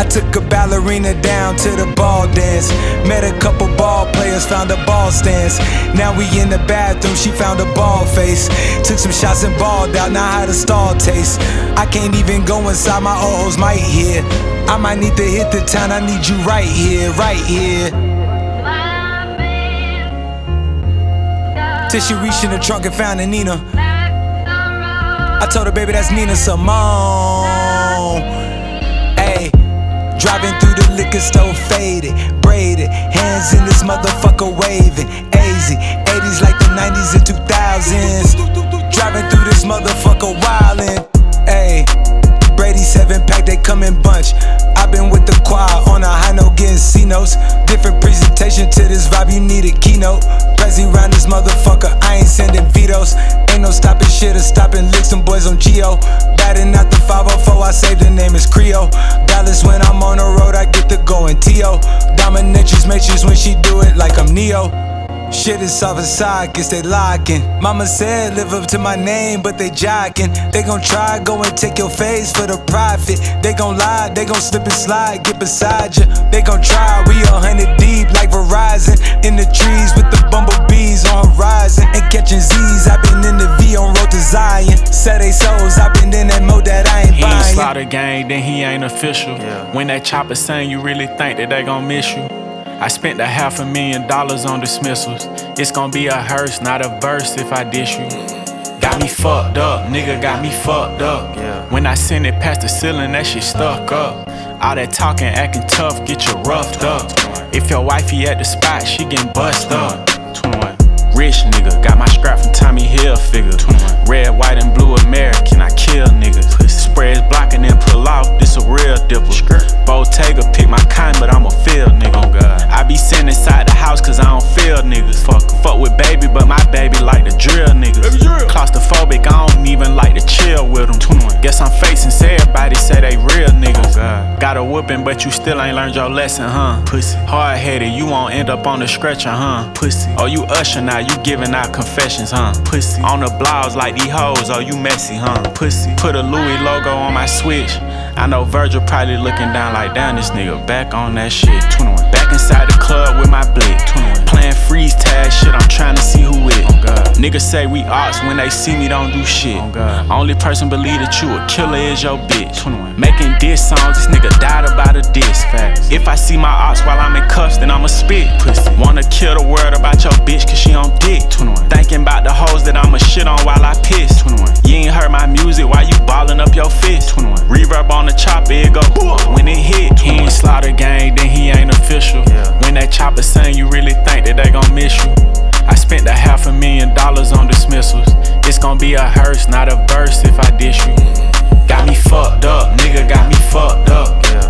took a ballerina down to the ball dance. Met a couple ball players, found a ball stance. Now we in the bathroom, she found a ball face. Took some shots and balled out, now how the stall taste. I can't even go inside, my old hoes might hear. I might need to hit the town, I need you right here, right here. Till she reached in the trunk and found a Nina. I told her, baby, that's Nina Simone. Ayy, driving through the liquor store, faded, braided, hands in this motherfucker waving. AZ, 80s like the 90s and 2000s. Driving through this motherfucker wildin'. Ayy, Brady 7-pack, they come in bunch. I've been with the choir on a high note, getting C notes. Different presentation to this vibe, you need a keynote. Prezi round this motherfucker, I ain't sending vetoes. Ain't no stopping shit or stopping licks, them boys on Geo. Batting out the 504, I saved the name is Creo. Dallas when I'm on the road, I get to go in T.O. Dominatrix matrix when she do it like I'm Neo. Shit is soft inside, guess they locking. Mama said live up to my name, but they jocking. They gon' try, go and take your face for the profit. They gon' lie, they gon' slip and slide, get beside you. They gon' try, we 100 deep like Verizon. In the trees with the bumblebees on horizon. And catching Z's, I been in the V on road to Zion. Set they souls, I been in that mode that I ain't he buying. He ain't slaughter gang, then he ain't official. When that chopper sing, you really think that they gon' miss you? I spent $500,000 on dismissals. It's gon' be a hearse, not a verse if I dish you. Got me fucked up, nigga got me fucked up. When I send it past the ceiling, that shit stuck up. All that talking, acting tough, get you roughed up. If your wifey at the spot, she getting bust up. 21. Rich nigga, got my strap from Tommy Hilfiger. 21. Red, white, and blue American, I kill niggas. Spreads blocking and pull off, this a real dipper. Bottega pick my kind, but I'm a field nigga. Oh God. I be sitting inside the house cause I don't feel niggas. Fuck with baby, but my baby like to drill niggas. Claustrophobic, I don't even like to chill with them. 21. Guess I'm facing, so everybody say they real niggas. Oh got a whooping, but you still ain't learned your lesson, huh? Pussy. Hard-headed, you won't end up on the stretcher, huh? Pussy. Oh, you usher now, you giving out confessions, huh? Pussy. On the blogs like these hoes, oh, you messy, huh? Pussy. Put a Louis logo on my switch. I know Virgil probably looking down like, damn, this nigga back on that shit. 21. Back inside the club with my blick. 21. Playing freeze tag shit, I'm trying to see who it. Oh God. Niggas say we ops when they see me don't do shit. Oh God. Only person believe that you a killer is your bitch. 21. Making diss songs, this nigga died about a diss. Facts. If I see my ops while I'm in cuffs, then I'ma spit. Pussy. Wanna kill the world about your bitch cause she on dick. 21. Thinking about the hoes that I'ma shit on while I piss. 21. You ain't heard my music while you ballin' up your fist. 21. Reverb on the chopper, it go when it hit. 21. He ain't slaughter gang, then he ain't official. When that chopper sing, you really think that they gon' miss you? I spent $500,000 on dismissals. It's gon' be a hearse, not a verse if I dish you. Got me fucked up, nigga got me fucked up.